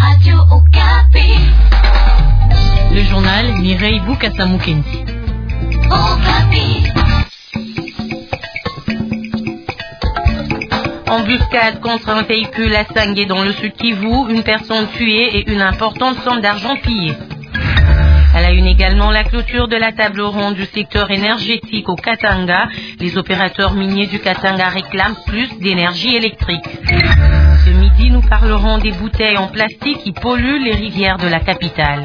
Radio Okapi. Le journal Mireille Boukasamoukensi. Okapi. Embuscade contre un véhicule à Sangué dans le Sud Kivu, une personne tuée et une importante somme d'argent pillée. À la une également, la clôture de la table ronde du secteur énergétique au Katanga. Les opérateurs miniers du Katanga réclament plus d'énergie électrique. Ce midi, nous parlerons des bouteilles en plastique qui polluent les rivières de la capitale.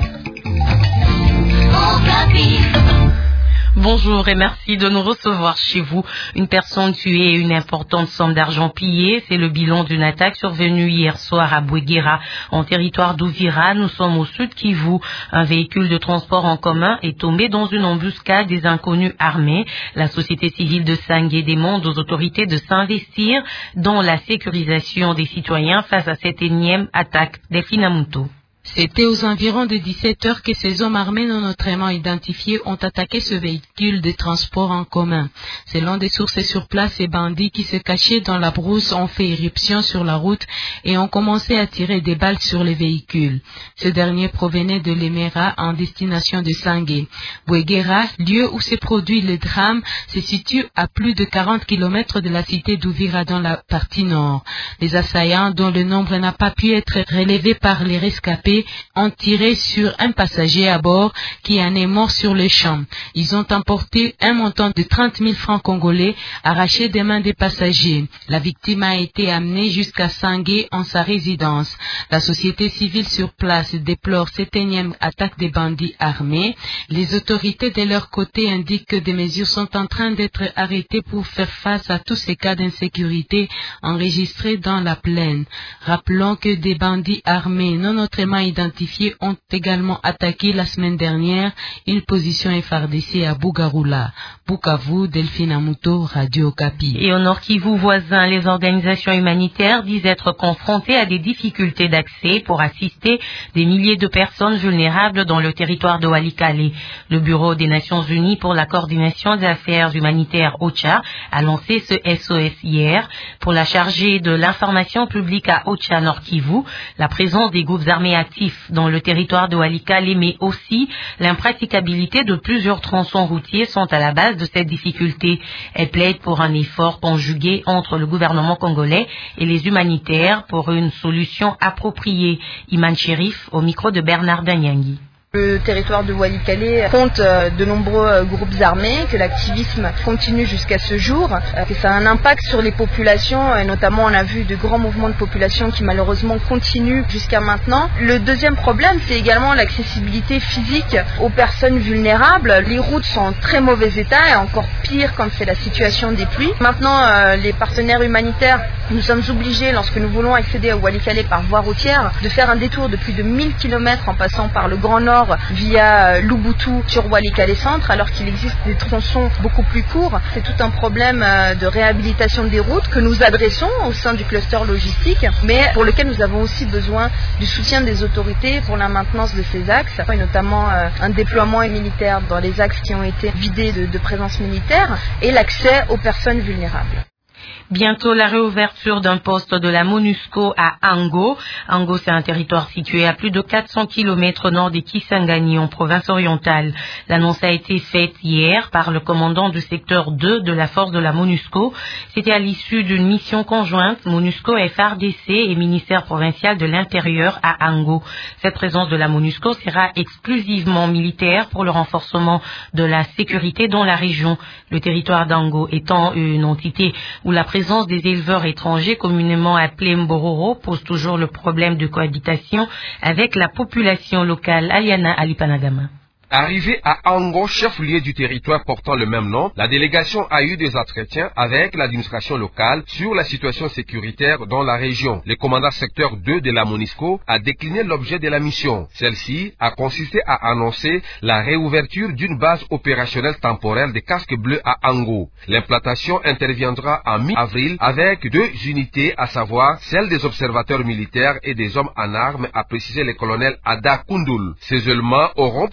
Bonjour et merci de nous recevoir chez vous. Une personne tuée et une importante somme d'argent pillée, c'est le bilan d'une attaque survenue hier soir à Bouéguéra, en territoire d'Ouvira. Nous sommes au Sud Kivu. Un véhicule de transport en commun est tombé dans une embuscade des inconnus armés. La société civile de Sangué demande aux autorités de s'investir dans la sécurisation des citoyens face à cette énième attaque. Delphine Amuto. C'était aux environs de 17 heures que ces hommes armés non autrement identifiés ont attaqué ce véhicule de transport en commun. Selon des sources sur place, ces bandits qui se cachaient dans la brousse ont fait irruption sur la route et ont commencé à tirer des balles sur les véhicules. Ce dernier provenait de l'Emera en destination de Sangué. Bouéguéra, lieu où s'est produit le drame, se situe à plus de 40 km de la cité d'Ouvira dans la partie nord. Les assaillants, dont le nombre n'a pas pu être relevé par les rescapés, ont tiré sur un passager à bord qui en est mort sur le champ. Ils ont emporté un montant de 30 000 francs congolais arraché des mains des passagers. La victime a été amenée jusqu'à Sangué en sa résidence. La société civile sur place déplore cette énième attaque des bandits armés. Les autorités de leur côté indiquent que des mesures sont en train d'être arrêtées pour faire face à tous ces cas d'insécurité enregistrés dans la plaine. Rappelons que des bandits armés non autrement identifiés ont également attaqué la semaine dernière une position FARDC à Bougaroula. Bukavu, Delphine Amuto, Radio Okapi. Et au Nord Kivu voisin, les organisations humanitaires disent être confrontées à des difficultés d'accès pour assister des milliers de personnes vulnérables dans le territoire de Walikale. Le Bureau des Nations Unies pour la coordination des affaires humanitaires OCHA a lancé ce SOS hier. Pour la chargée de l'information publique à OCHA Nord Kivu, la présence des groupes armés actifs dans le territoire de Walikale, mais aussi l'impraticabilité de plusieurs tronçons routiers sont à la base de cette difficulté. Elle plaide pour un effort conjugué entre le gouvernement congolais et les humanitaires pour une solution appropriée. Iman Chérif au micro de Bernard Danyangui. Le territoire de Walikale compte de nombreux groupes armés, que l'activisme continue jusqu'à ce jour, que ça a un impact sur les populations, et notamment on a vu de grands mouvements de population qui malheureusement continuent jusqu'à maintenant. Le deuxième problème, c'est également l'accessibilité physique aux personnes vulnérables. Les routes sont en très mauvais état et encore pire quand c'est la situation des pluies. Maintenant, les partenaires humanitaires, nous sommes obligés, lorsque nous voulons accéder à Walikale par voie routière, de faire un détour de plus de 1000 km en passant par le Grand Nord via Lubutu sur Walikale Centre, alors qu'il existe des tronçons beaucoup plus courts. C'est tout un problème de réhabilitation des routes que nous adressons au sein du cluster logistique, mais pour lequel nous avons aussi besoin du soutien des autorités pour la maintenance de ces axes, et notamment un déploiement militaire dans les axes qui ont été vidés de présence militaire et l'accès aux personnes vulnérables. Bientôt la réouverture d'un poste de la MONUSCO à Ango. Ango, c'est un territoire situé à plus de 400 km au nord de Kisangani, en province orientale. L'annonce a été faite hier par le commandant du secteur 2 de la force de la MONUSCO. C'était à l'issue d'une mission conjointe MONUSCO, FARDC et ministère provincial de l'Intérieur à Ango. Cette présence de la MONUSCO sera exclusivement militaire pour le renforcement de la sécurité dans la région. Le territoire d'Ango étant une entité où la présence des éleveurs étrangers, communément appelés Mbororo, pose toujours le problème de cohabitation avec la population locale. Aliana Alipanagama. Arrivé à Ango, chef-lieu du territoire portant le même nom, la délégation a eu des entretiens avec l'administration locale sur la situation sécuritaire dans la région. Le commandant secteur 2 de la MONUSCO a décliné l'objet de la mission. Celle-ci a consisté à annoncer la réouverture d'une base opérationnelle temporaire des casques bleus à Ango. L'implantation interviendra en mi-avril avec 2 unités, à savoir celle des observateurs militaires et des hommes en armes, a précisé le colonel Ada Koundoul. Ces éléments auront pour mission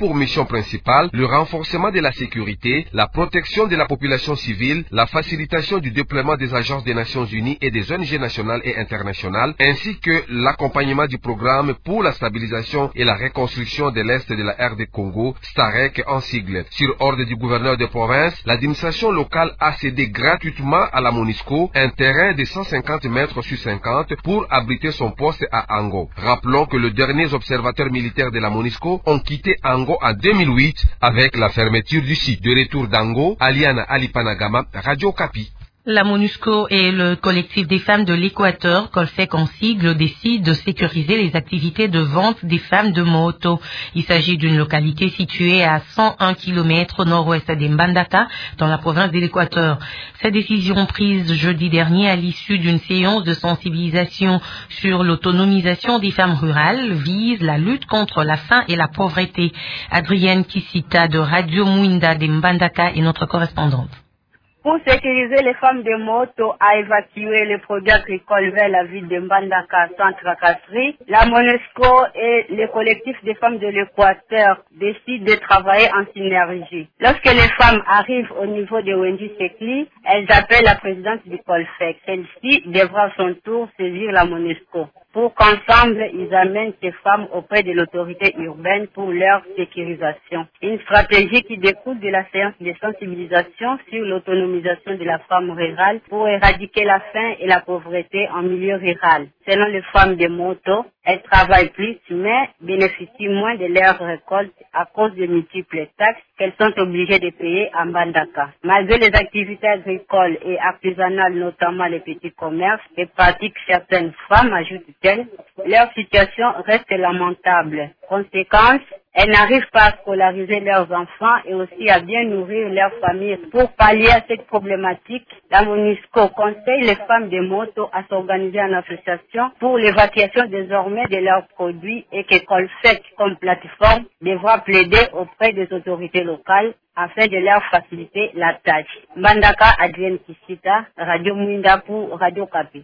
principales le renforcement de la sécurité, la protection de la population civile, la facilitation du déploiement des agences des Nations Unies et des ONG nationales et internationales, ainsi que l'accompagnement du programme pour la stabilisation et la reconstruction de l'Est de la RD Congo, STAREC en sigle. Sur ordre du gouverneur de province, l'administration locale a cédé gratuitement à la MONUSCO un terrain de 150 mètres sur 50 pour abriter son poste à Ango. Rappelons que les derniers observateurs militaires de la MONUSCO ont quitté Ango en 2008 avec la fermeture du site. De retour d'Ango, Aliana Alipanagama, Radio Okapi. La MONUSCO et le collectif des femmes de l'Équateur, Colfec en sigle, décident de sécuriser les activités de vente des femmes de Moto. Il s'agit d'une localité située à 101 km au nord-ouest de Mbandaka, dans la province de l'Équateur. Cette décision prise jeudi dernier à l'issue d'une séance de sensibilisation sur l'autonomisation des femmes rurales vise la lutte contre la faim et la pauvreté. Adrienne Kisita de Radio Muinda de Mbandaka est notre correspondante. Pour sécuriser les femmes de Moto à évacuer les produits agricoles vers la ville de Mbandaka sans tracasserie, la MONUSCO et le collectif des femmes de l'Équateur décident de travailler en synergie. Lorsque les femmes arrivent au niveau de Wendy Sekli, elles appellent la présidente du Colfec. Celle-ci devra à son tour saisir la MONUSCO pour qu'ensemble ils amènent ces femmes auprès de l'autorité urbaine pour leur sécurisation. Une stratégie qui découle de la séance de sensibilisation sur l'autonomisation de la femme rurale pour éradiquer la faim et la pauvreté en milieu rural. Selon les femmes de Moto, elles travaillent plus mais bénéficient moins de leurs récoltes à cause de multiples taxes qu'elles sont obligées de payer à Mbandaka. Malgré les activités agricoles et artisanales, notamment les petits commerces, et pratiquent certaines femmes, ajoute-t-elle, leur situation reste lamentable. Conséquence, elles n'arrivent pas à scolariser leurs enfants et aussi à bien nourrir leurs familles. Pour pallier à cette problématique, la MONUSCO conseille les femmes de Moto à s'organiser en association pour l'évacuation désormais de leurs produits et que Colfec, comme plateforme, devra plaider auprès des autorités locales afin de leur faciliter la tâche. Mbandaka, Adrienne Kisita, Radio Muinda pour Radio Okapi.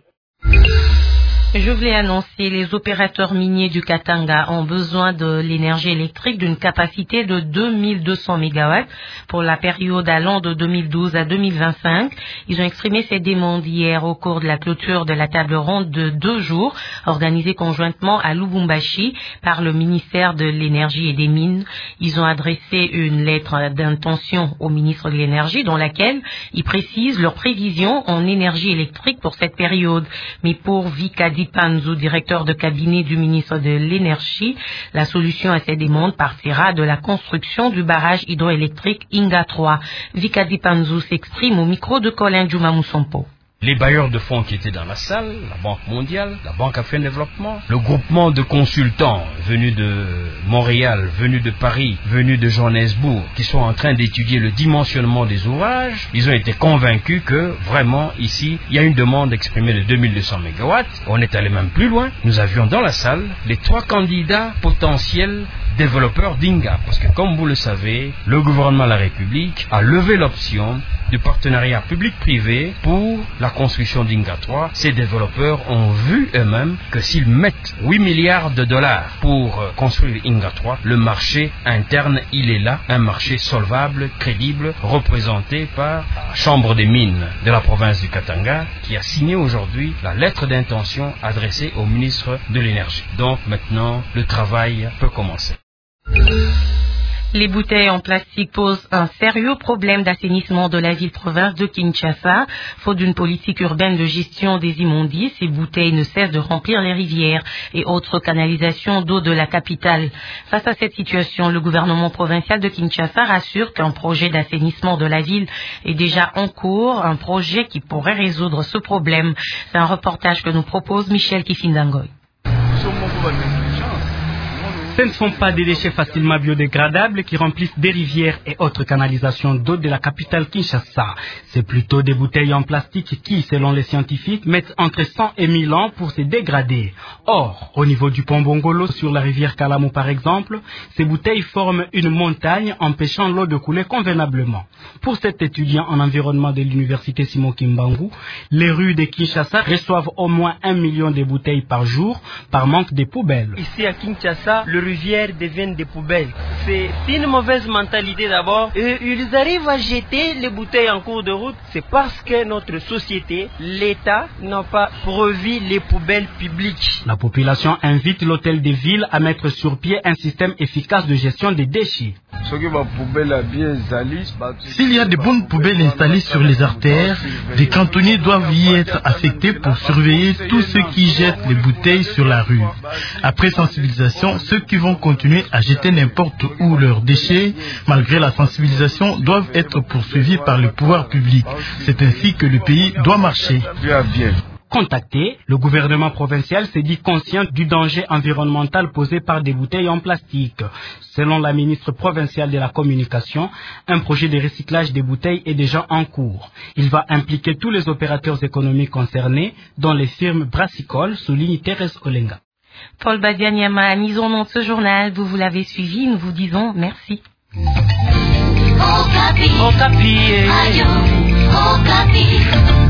Je voulais annoncer, les opérateurs miniers du Katanga ont besoin de l'énergie électrique d'une capacité de 2200 MW pour la période allant de 2012 à 2025. Ils ont exprimé ces demandes hier au cours de la clôture de la table ronde de 2 jours organisée conjointement à Lubumbashi par le ministère de l'Énergie et des Mines. Ils ont adressé une lettre d'intention au ministre de l'Énergie dans laquelle ils précisent leurs prévisions en énergie électrique pour cette période. Mais pour Vikadi Panzou, directeur de cabinet du ministre de l'Énergie, la solution à ces demandes partira de la construction du barrage hydroélectrique Inga 3. Vikadi Panzou s'exprime au micro de Colin Djouma Moussompo. Les bailleurs de fonds qui étaient dans la salle, la Banque mondiale, la Banque africaine de développement, le groupement de consultants venus de Montréal, venus de Paris, venus de Johannesburg, qui sont en train d'étudier le dimensionnement des ouvrages, ils ont été convaincus que vraiment ici, il y a une demande exprimée de 2200 MW. On est allé même plus loin. Nous avions dans la salle les 3 candidats potentiels développeurs d'Inga. Parce que comme vous le savez, le gouvernement de la République a levé l'option du partenariat public-privé pour la construction d'Inga 3. Ces développeurs ont vu eux-mêmes que s'ils mettent 8 milliards de dollars pour construire Inga 3, le marché interne, il est là, un marché solvable, crédible, représenté par la Chambre des mines de la province du Katanga, qui a signé aujourd'hui la lettre d'intention adressée au ministre de l'Énergie. Donc maintenant, le travail peut commencer. Les bouteilles en plastique posent un sérieux problème d'assainissement de la ville-province de Kinshasa. Faute d'une politique urbaine de gestion des immondices, ces bouteilles ne cessent de remplir les rivières et autres canalisations d'eau de la capitale. Face à cette situation, le gouvernement provincial de Kinshasa rassure qu'un projet d'assainissement de la ville est déjà en cours, un projet qui pourrait résoudre ce problème. C'est un reportage que nous propose Michel Kifindangoy. Ce ne sont pas des déchets facilement biodégradables qui remplissent des rivières et autres canalisations d'eau de la capitale Kinshasa. C'est plutôt des bouteilles en plastique qui, selon les scientifiques, mettent entre 100 et 1000 ans pour se dégrader. Or, au niveau du pont Bongolo sur la rivière Kalamu par exemple, ces bouteilles forment une montagne empêchant l'eau de couler convenablement. Pour cet étudiant en environnement de l'université Simon Kimbangu, les rues de Kinshasa reçoivent au moins 1 million de bouteilles par jour par manque de poubelles. Ici à Kinshasa, le rivières deviennent des poubelles. C'est une mauvaise mentalité d'abord. Et ils arrivent à jeter les bouteilles en cours de route. C'est parce que notre société, l'État, n'a pas prévu les poubelles publiques. La population invite l'hôtel de ville à mettre sur pied un système efficace de gestion des déchets. S'il y a de bonnes poubelles installées sur les artères, des cantonniers doivent y être affectés pour surveiller tous ceux qui jettent les bouteilles sur la rue. Après sensibilisation, ceux qui vont continuer à jeter n'importe où leurs déchets, malgré la sensibilisation, doivent être poursuivis par le pouvoir public. C'est ainsi que le pays doit marcher. Contacté, le gouvernement provincial s'est dit conscient du danger environnemental posé par des bouteilles en plastique. Selon la ministre provinciale de la communication, un projet de recyclage des bouteilles est déjà en cours. Il va impliquer tous les opérateurs économiques concernés, dont les firmes brassicoles, souligne Thérèse Olenga. Paul Badianyama, mise en nom de ce journal, vous l'avez suivi, nous vous disons merci. Okapi. Okapi. Okapi.